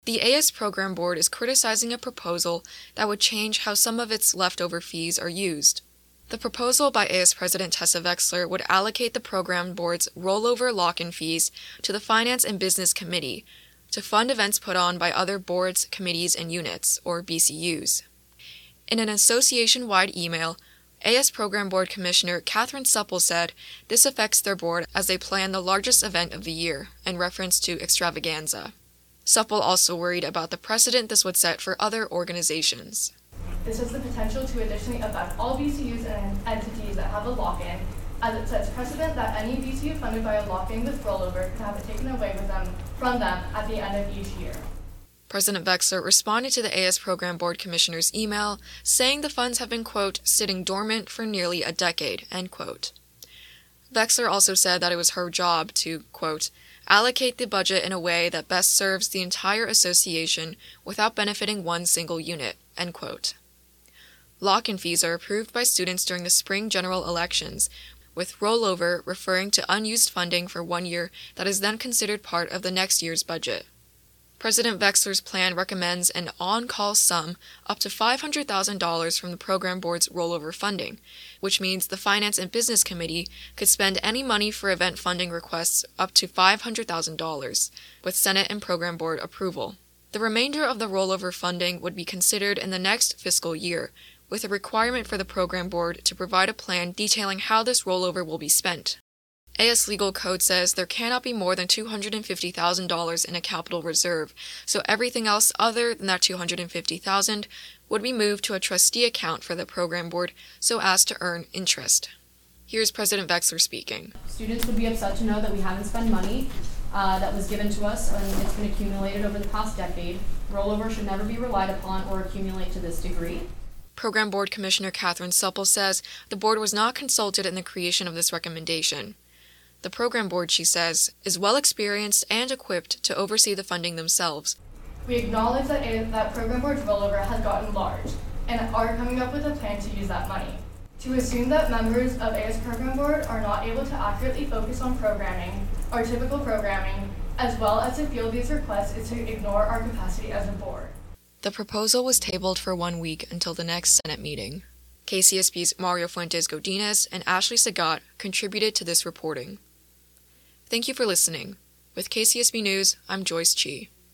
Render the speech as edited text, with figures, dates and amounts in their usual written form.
The AS Program Board is criticizing a proposal that would change how some of its leftover fees are used. The proposal by AS President Tessa Wexler would allocate the Program Board's rollover lock-in fees to the Finance and Business Committee to fund events put on by other boards, committees, and units, or BCUs. In an association-wide email, AS Program Board Commissioner Catherine Supple said this affects their board as they plan the largest event of the year, in reference to extravaganza. Supple also worried about the precedent this would set for other organizations. This has the potential to additionally affect all BCUs and entities that have a lock-in, as it sets precedent that any BCU funded by a lock-in with rollover can have it taken away from them at the end of each year. President Wexler responded to the AS Program Board Commissioner's email, saying the funds have been, quote, sitting dormant for nearly a decade, end quote. Wexler also said that it was her job to, quote, allocate the budget in a way that best serves the entire association without benefiting one single unit, end quote. Lock-in fees are approved by students during the spring general elections, with rollover referring to unused funding for 1 year that is then considered part of the next year's budget. President Wexler's plan recommends an on-call sum up to $500,000 from the Program Board's rollover funding, which means the Finance and Business Committee could spend any money for event funding requests up to $500,000, with Senate and Program Board approval. The remainder of the rollover funding would be considered in the next fiscal year, with a requirement for the Program Board to provide a plan detailing how this rollover will be spent. AS Legal Code says there cannot be more than $250,000 in a capital reserve, so everything else other than that $250,000 would be moved to a trustee account for the Program Board so as to earn interest. Here's President Wexler speaking. Students would be upset to know that we haven't spent money that was given to us and it's been accumulated over the past decade. Rollover should never be relied upon or accumulate to this degree. Program Board Commissioner Catherine Supple says the board was not consulted in the creation of this recommendation. The Program Board, she says, is well experienced and equipped to oversee the funding themselves. We acknowledge that Program Board's rollover has gotten large and are coming up with a plan to use that money. To assume that members of AS Program Board are not able to accurately focus on programming, our typical programming, as well as to field these requests is to ignore our capacity as a board. The proposal was tabled for 1 week until the next Senate meeting. KCSB's Mario Fuentes Godinez and Ashley Sagat contributed to this reporting. Thank you for listening. With KCSB News, I'm Joyce Chi.